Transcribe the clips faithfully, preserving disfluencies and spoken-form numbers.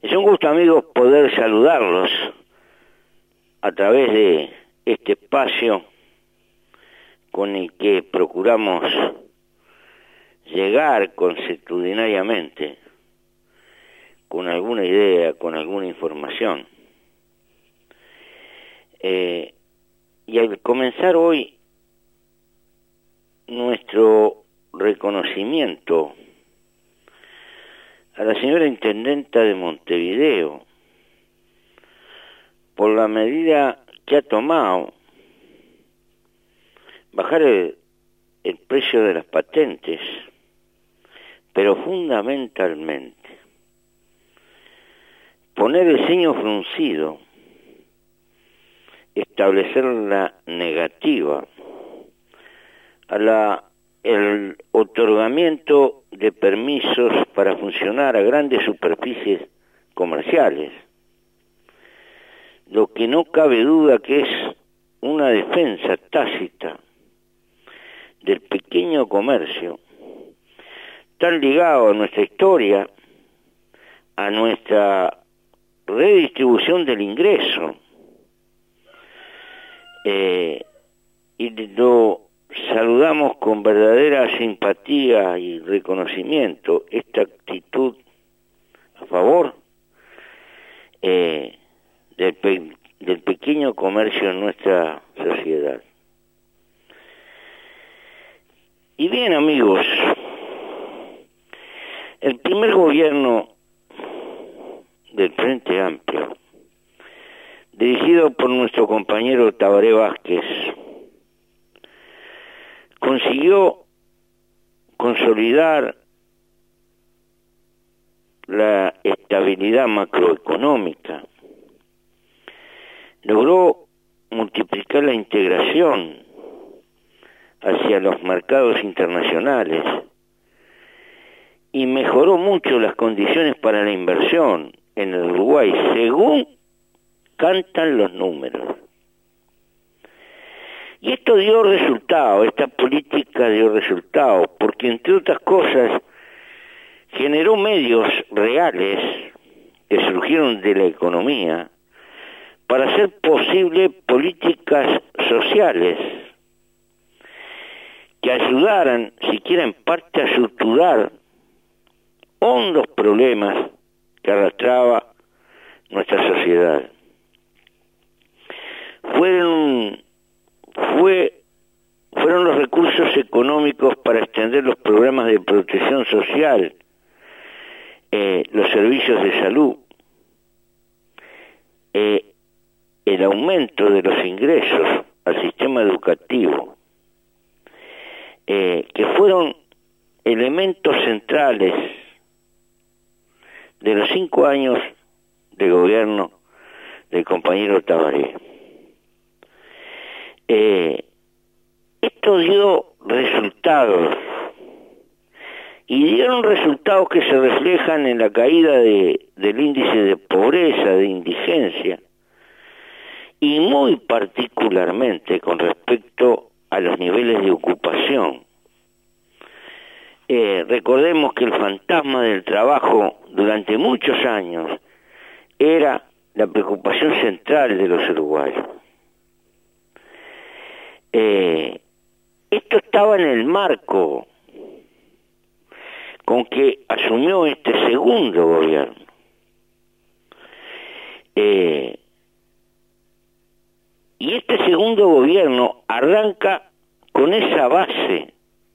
Es un gusto, amigos, poder saludarlos a través de este espacio con el que procuramos llegar consuetudinariamente con alguna idea, con alguna información. Eh, y al comenzar hoy nuestro reconocimiento a la señora Intendenta de Montevideo por la medida que ha tomado bajar el, el precio de las patentes, pero fundamentalmente poner el ceño fruncido, establecer la negativa a la el otorgamiento de permisos para funcionar a grandes superficies comerciales, lo que no cabe duda que es una defensa tácita del pequeño comercio, tan ligado a nuestra historia, a nuestra redistribución del ingreso, eh, y lo saludamos con verdadera simpatía y reconocimiento esta actitud a favor eh, del, pe del pequeño comercio en nuestra sociedad. Y bien, amigos, el primer gobierno del Frente Amplio, dirigido por nuestro compañero Tabaré Vázquez, consiguió consolidar la estabilidad macroeconómica, logró multiplicar la integración hacia los mercados internacionales y mejoró mucho las condiciones para la inversión en el Uruguay, según cantan los números. Y esto dio resultado, esta política dio resultado, porque entre otras cosas generó medios reales que surgieron de la economía para hacer posible políticas sociales que ayudaran, siquiera en parte, a suturar hondos problemas que arrastraba nuestra sociedad. Fueron Fue, fueron los recursos económicos para extender los programas de protección social, eh, los servicios de salud, eh, el aumento de los ingresos al sistema educativo, eh, que fueron elementos centrales de los cinco años de gobierno del compañero Tabaré. Eh, esto dio resultados y dieron resultados que se reflejan en la caída de, del índice de pobreza, de indigencia, y muy particularmente con respecto a los niveles de ocupación. Eh, recordemos que el fantasma del trabajo durante muchos años era la preocupación central de los uruguayos. Eh, esto estaba en el marco con que asumió este segundo gobierno. Eh, y este segundo gobierno arranca con esa base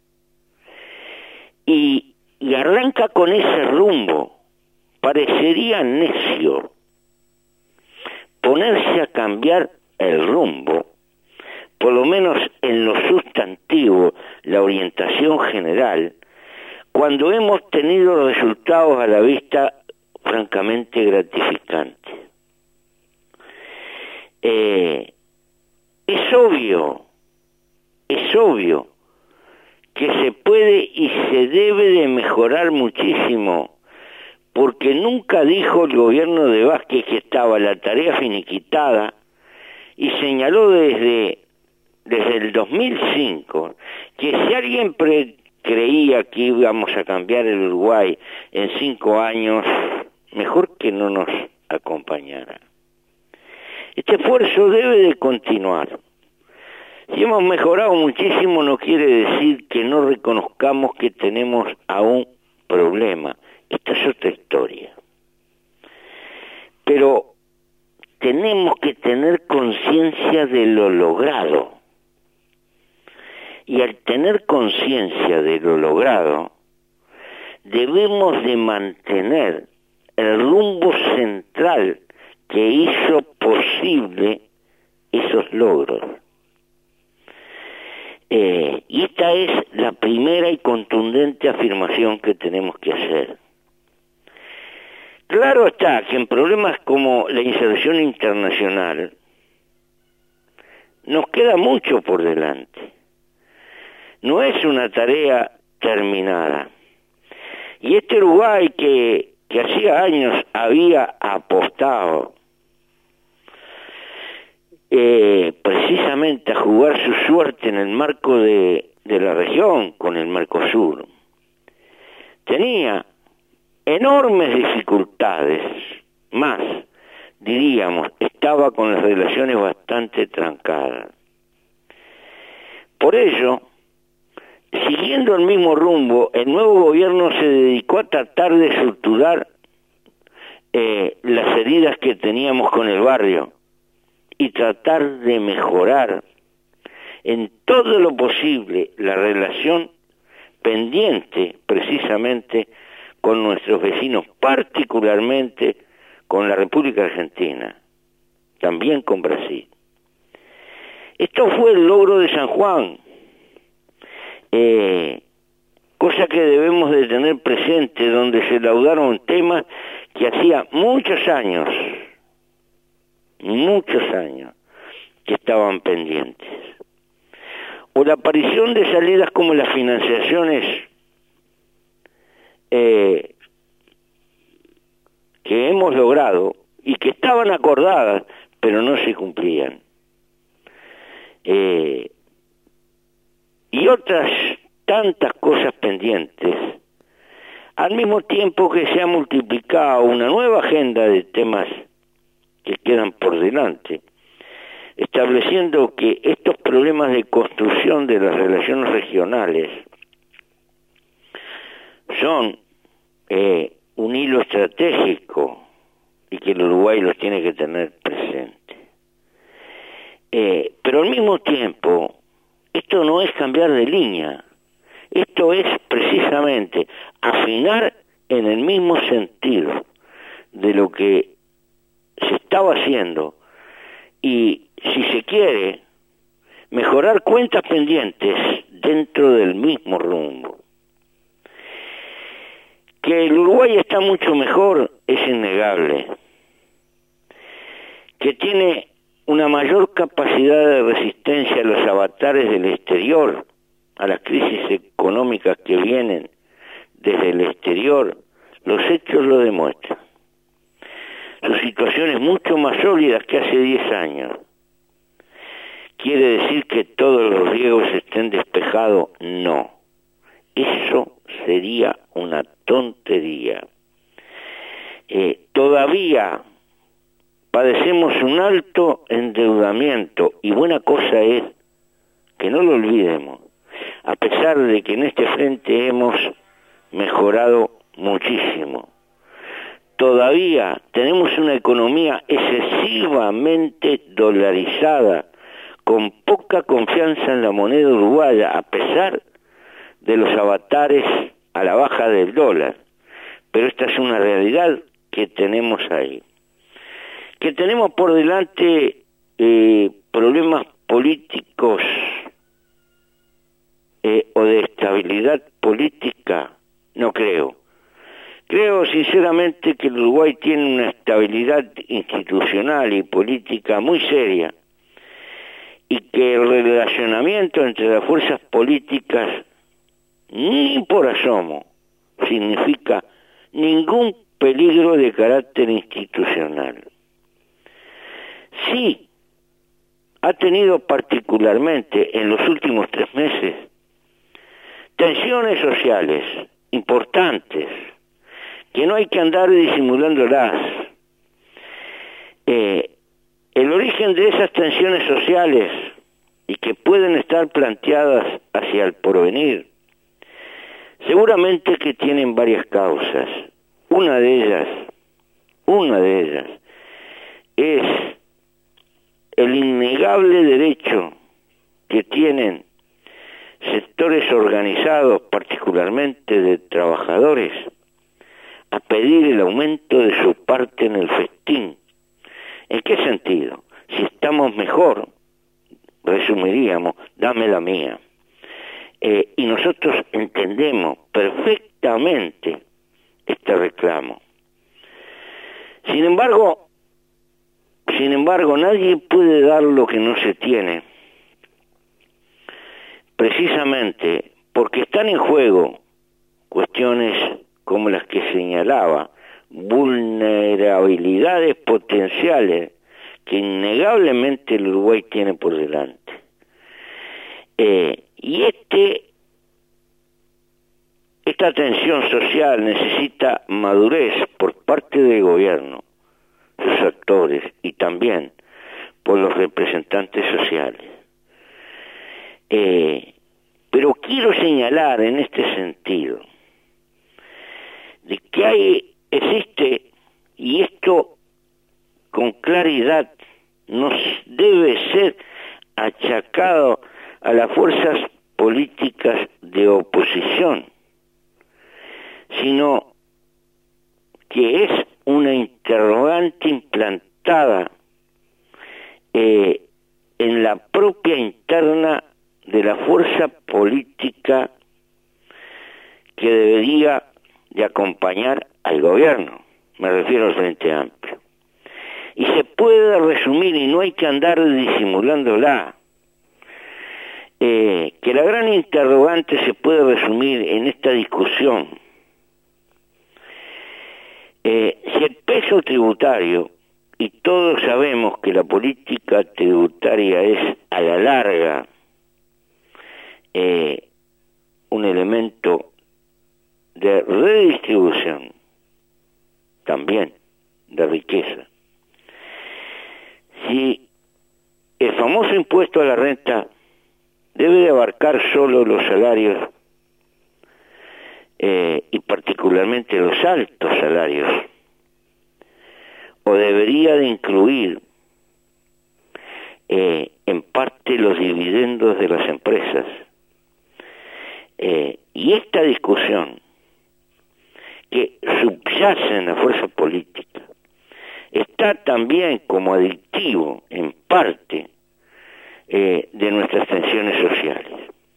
y, y arranca con ese rumbo. Parecería necio ponerse a cambiar el rumbo, por lo menos en lo sustantivo, la orientación general, cuando hemos tenido resultados a la vista francamente gratificantes. Eh, es obvio, es obvio que se puede y se debe de mejorar muchísimo, porque nunca dijo el gobierno de Vázquez que estaba la tarea finiquitada, y señaló desde desde el dos mil cinco, que si alguien pre creía que íbamos a cambiar el Uruguay en cinco años, mejor que no nos acompañara. Este esfuerzo debe de continuar. Si hemos mejorado muchísimo, no quiere decir que no reconozcamos que tenemos aún problema. Esta es otra historia. Pero tenemos que tener conciencia de lo logrado. Y al tener conciencia de lo logrado, debemos de mantener el rumbo central que hizo posible esos logros. Eh, y esta es la primera y contundente afirmación que tenemos que hacer. Claro está que en problemas como la inserción internacional nos queda mucho por delante. No es una tarea terminada. Y este Uruguay que, que hacía años había apostado eh, precisamente a jugar su suerte en el marco de, de la región con el Mercosur, tenía enormes dificultades, más, diríamos, estaba con las relaciones bastante trancadas. Por ello, siguiendo el mismo rumbo, el nuevo gobierno se dedicó a tratar de suturar eh, las heridas que teníamos con el barrio y tratar de mejorar en todo lo posible la relación pendiente precisamente con nuestros vecinos, particularmente con la República Argentina, también con Brasil. Esto fue el logro de San Juan, eh, cosa que debemos de tener presente, donde se laudaron temas que hacía muchos años, muchos años, que estaban pendientes. O la aparición de salidas como las financiaciones eh, que hemos logrado y que estaban acordadas, pero no se cumplían. Eh, y otras tantas cosas pendientes, al mismo tiempo que se ha multiplicado una nueva agenda de temas que quedan por delante, estableciendo que estos problemas de construcción de las relaciones regionales son eh, un hilo estratégico y que el Uruguay los tiene que tener presente. Eh, pero al mismo tiempo, esto no es cambiar de línea, esto es precisamente afinar en el mismo sentido de lo que se estaba haciendo y, si se quiere, mejorar cuentas pendientes dentro del mismo rumbo. Que el Uruguay está mucho mejor es innegable. Que tiene una mayor capacidad de resistencia a los avatares del exterior, a las crisis económicas que vienen desde el exterior, los hechos lo demuestran. Su situación es mucho más sólida que hace diez años. ¿Quiere decir que todos los riesgos estén despejados? No. Eso sería una tontería. Eh, todavía padecemos un alto endeudamiento y buena cosa es que no lo olvidemos, a pesar de que en este frente hemos mejorado muchísimo. Todavía tenemos una economía excesivamente dolarizada, con poca confianza en la moneda uruguaya, a pesar de los avatares a la baja del dólar. Pero esta es una realidad que tenemos ahí. Que tenemos por delante eh, problemas políticos eh, o de estabilidad política, no creo. Creo sinceramente que el Uruguay tiene una estabilidad institucional y política muy seria y que el relacionamiento entre las fuerzas políticas ni por asomo significa ningún peligro de carácter institucional. Sí, ha tenido particularmente en los últimos tres meses tensiones sociales importantes que no hay que andar disimulándolas. Eh, el origen de esas tensiones sociales y que pueden estar planteadas hacia el porvenir, seguramente que tienen varias causas. Una de ellas, una de ellas, es el innegable derecho que tienen sectores organizados, particularmente de trabajadores, a pedir el aumento de su parte en el festín. ¿En qué sentido? Si estamos mejor, resumiríamos, dame la mía. Eh, y nosotros entendemos perfectamente este reclamo. Sin embargo, sin embargo, nadie puede dar lo que no se tiene, precisamente porque están en juego cuestiones como las que señalaba, vulnerabilidades potenciales que innegablemente el Uruguay tiene por delante. Eh, y este esta tensión social necesita madurez por parte del gobierno, sus actores y también por los representantes sociales. Eh, pero quiero señalar en este sentido de que hay, existe, y esto con claridad no debe ser achacado a las fuerzas políticas de oposición, sino que es una interrogante implantada eh, en la propia interna de la fuerza política que debería de acompañar al gobierno, me refiero al Frente Amplio. Y se puede resumir, y no hay que andar disimulándola, eh, que la gran interrogante se puede resumir en esta discusión. Eh, si el peso tributario, y todos sabemos que la política tributaria es a la larga eh, un elemento de redistribución, también de riqueza. Si el famoso impuesto a la renta debe de abarcar solo los salarios eh, y particularmente los altos salarios, o debería de incluir eh, en parte los dividendos de las empresas. Eh, y esta discusión que subyace en la fuerza política está también como adictivo en parte eh, de nuestras tensiones sociales.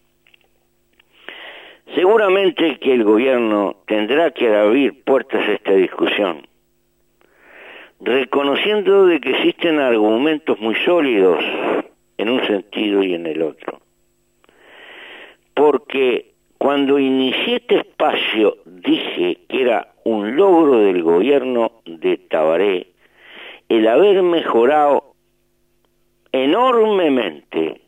Seguramente que el gobierno tendrá que abrir puertas a esta discusión, reconociendo de que existen argumentos muy sólidos en un sentido y en el otro. Porque cuando inicié este espacio dije que era un logro del gobierno de Tabaré el haber mejorado enormemente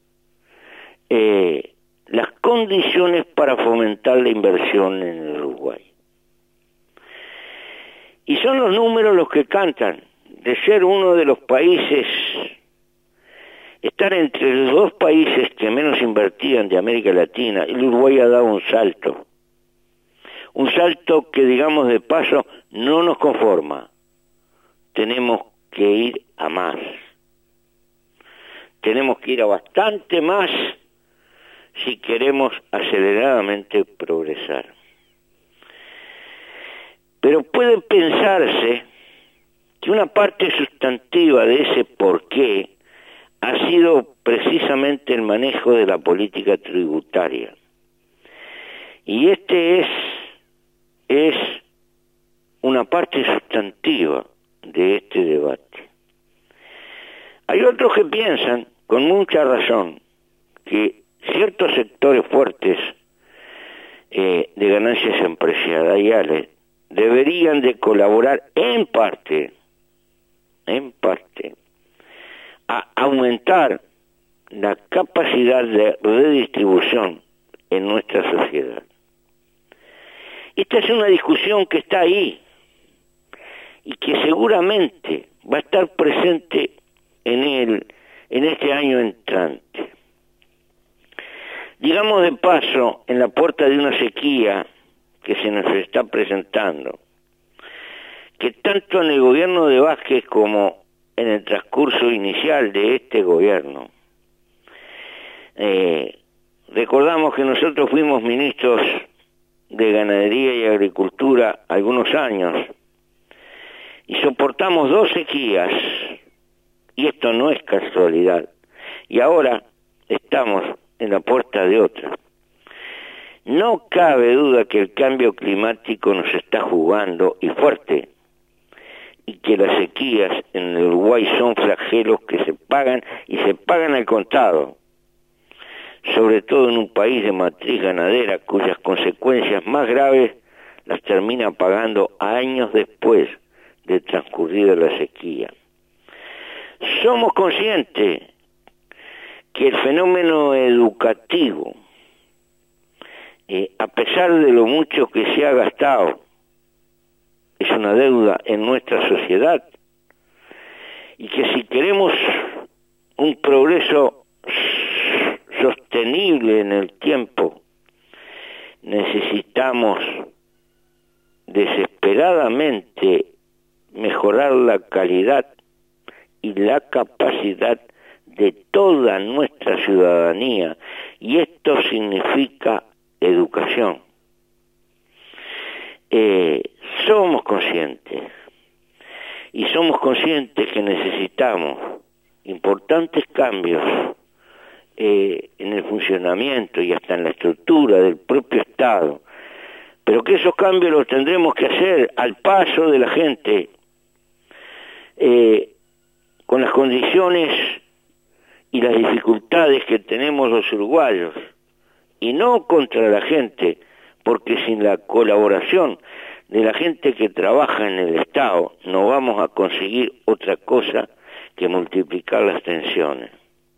eh, las condiciones para fomentar la inversión en el Uruguay. Y son los números los que cantan, de ser uno de los países, estar entre los dos países que menos invertían de América Latina. El Uruguay ha dado un salto, un salto que, digamos de paso, no nos conforma. Tenemos que ir a más. Tenemos que ir a bastante más si queremos aceleradamente progresar. Pero puede pensarse que una parte sustantiva de ese porqué ha sido precisamente el manejo de la política tributaria. Y este es, es una parte sustantiva de este debate. Hay otros que piensan, con mucha razón, que ciertos sectores fuertes eh, de ganancias empresariales deberían de colaborar en parte, en parte, a aumentar la capacidad de redistribución en nuestra sociedad. Esta es una discusión que está ahí y que seguramente va a estar presente en el, en este año entrante. Digamos de paso, en la puerta de una sequía que se nos está presentando, que tanto en el gobierno de Vázquez como en el transcurso inicial de este gobierno, eh, recordamos que nosotros fuimos ministros de Ganadería y Agricultura algunos años y soportamos dos sequías, y esto no es casualidad, y ahora estamos en la puerta de otra. No cabe duda que el cambio climático nos está jugando, y fuerte, y que las sequías en el Uruguay son flagelos que se pagan, y se pagan al contado, sobre todo en un país de matriz ganadera cuyas consecuencias más graves las termina pagando años después de transcurrida la sequía. Somos conscientes que el fenómeno educativo, eh, a pesar de lo mucho que se ha gastado, es una deuda en nuestra sociedad, y que si queremos un progreso sostenible en el tiempo, necesitamos desesperadamente mejorar la calidad y la capacidad de toda nuestra ciudadanía, y esto significa educación. Eh, somos conscientes, y somos conscientes que necesitamos importantes cambios eh, en el funcionamiento y hasta en la estructura del propio Estado, pero que esos cambios los tendremos que hacer al paso de la gente, eh, con las condiciones y las dificultades que tenemos los uruguayos, y no contra la gente, porque sin la colaboración de la gente que trabaja en el Estado no vamos a conseguir otra cosa que multiplicar las tensiones.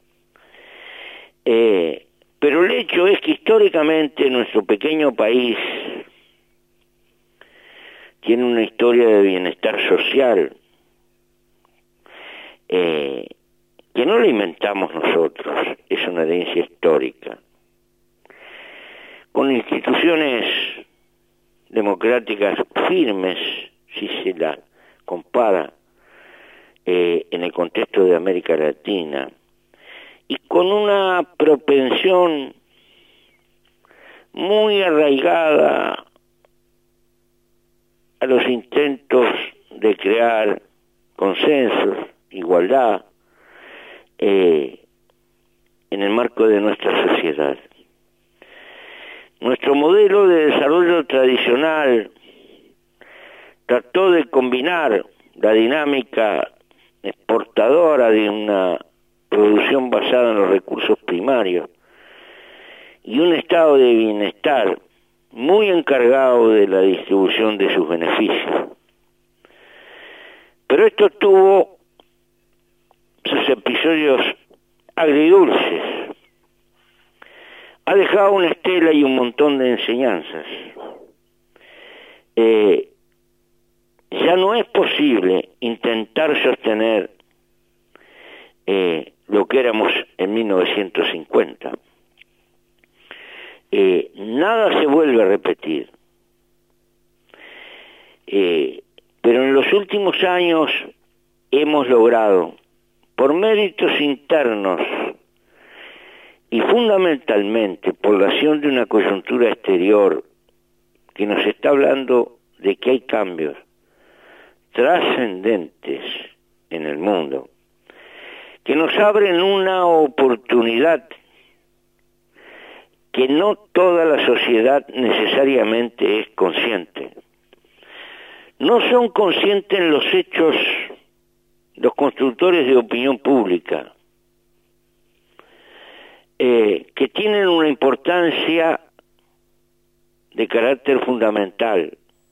Eh, pero el hecho es que históricamente nuestro pequeño país tiene una historia de bienestar social eh, que no la inventamos nosotros, es una herencia histórica, con instituciones democráticas firmes, si se la compara eh, en el contexto de América Latina, y con una propensión muy arraigada a los intentos de crear consensos, igualdad, eh, en el marco de nuestra sociedad. Nuestro modelo de desarrollo tradicional trató de combinar la dinámica exportadora de una producción basada en los recursos primarios y un estado de bienestar muy encargado de la distribución de sus beneficios. Pero esto tuvo sus episodios agridulces. Ha dejado una estela y un montón de enseñanzas. Eh, ya no es posible intentar sostener eh, lo que éramos en mil novecientos cincuenta. Eh, nada se vuelve a repetir. Eh, pero en los últimos años hemos logrado, por méritos internos y fundamentalmente por la acción de una coyuntura exterior que nos está hablando de que hay cambios trascendentes en el mundo, que nos abren una oportunidad que no toda la sociedad necesariamente es consciente. No son conscientes los hechos los constructores de opinión pública, eh, que tienen una importancia de carácter fundamental.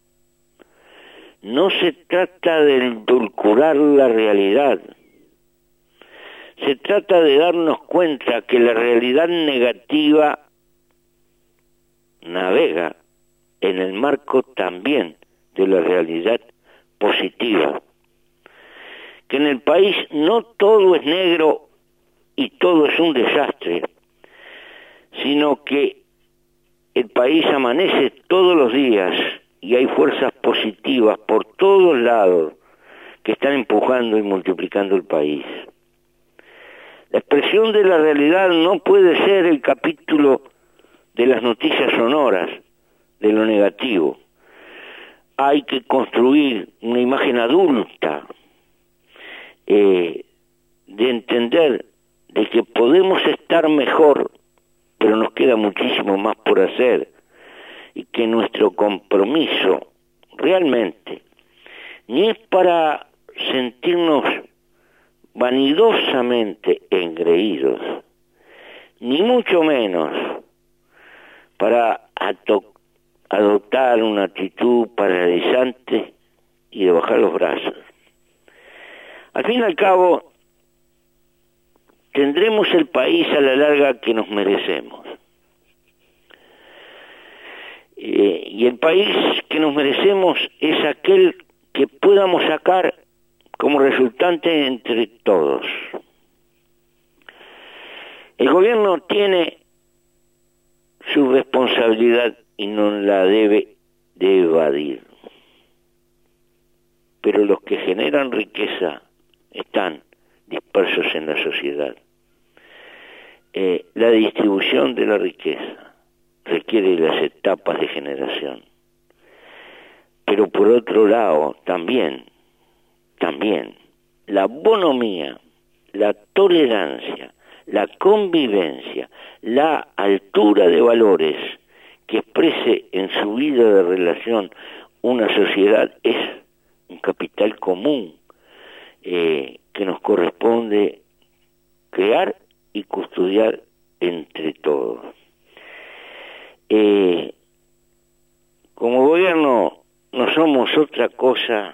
No se trata de endulcorar la realidad, se trata de darnos cuenta que la realidad negativa navega en el marco también de la realidad positiva, que en el país no todo es negro y todo es un desastre, sino que el país amanece todos los días y hay fuerzas positivas por todos lados que están empujando y multiplicando el país. La expresión de la realidad no puede ser el capítulo de las noticias sonoras, de lo negativo. Hay que construir una imagen adulta, eh, de entender de que podemos estar mejor, pero nos queda muchísimo más por hacer, y que nuestro compromiso realmente ni es para sentirnos vanidosamente engreídos, ni mucho menos para adoptar una actitud paralizante y de bajar los brazos. Al fin y al cabo, tendremos el país a la larga que nos merecemos. Eh, y el país que nos merecemos es aquel que podamos sacar como resultante entre todos. El gobierno tiene su responsabilidad y no la debe de evadir. Pero los que generan riqueza están dispersos en la sociedad. Eh, la distribución de la riqueza requiere las etapas de generación. Pero por otro lado, también, también, la bonomía, la tolerancia, la convivencia, la altura de valores que exprese en su vida de relación una sociedad es un capital común eh, que nos corresponde crear y custodiar entre todos. Eh, como gobierno no somos otra cosa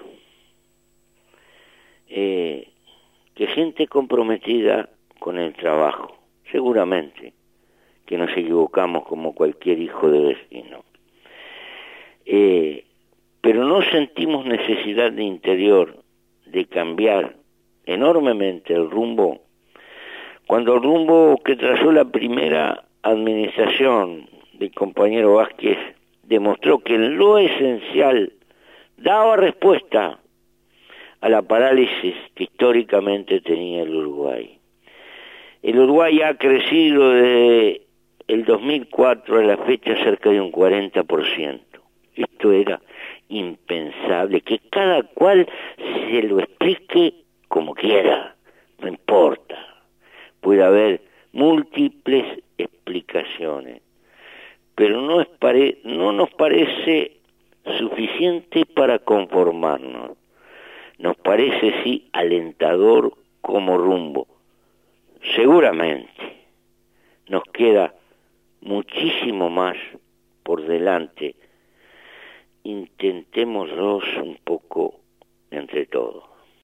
eh, que gente comprometida con el trabajo. Seguramente que nos equivocamos como cualquier hijo de vecino. Eh, pero no sentimos necesidad de interior de cambiar enormemente el rumbo, cuando el rumbo que trazó la primera administración del compañero Vázquez demostró que en lo esencial daba respuesta a la parálisis que históricamente tenía el Uruguay. El Uruguay ha crecido desde el dos mil cuatro a la fecha cerca de un cuarenta por ciento. Esto era impensable, que cada cual se lo explique como quiera, no importa. Puede haber múltiples explicaciones, pero no, es pare- no nos parece suficiente para conformarnos. Nos parece, sí, alentador como rumbo. Seguramente nos queda muchísimo más por delante. Intentémoslos un poco entre todos.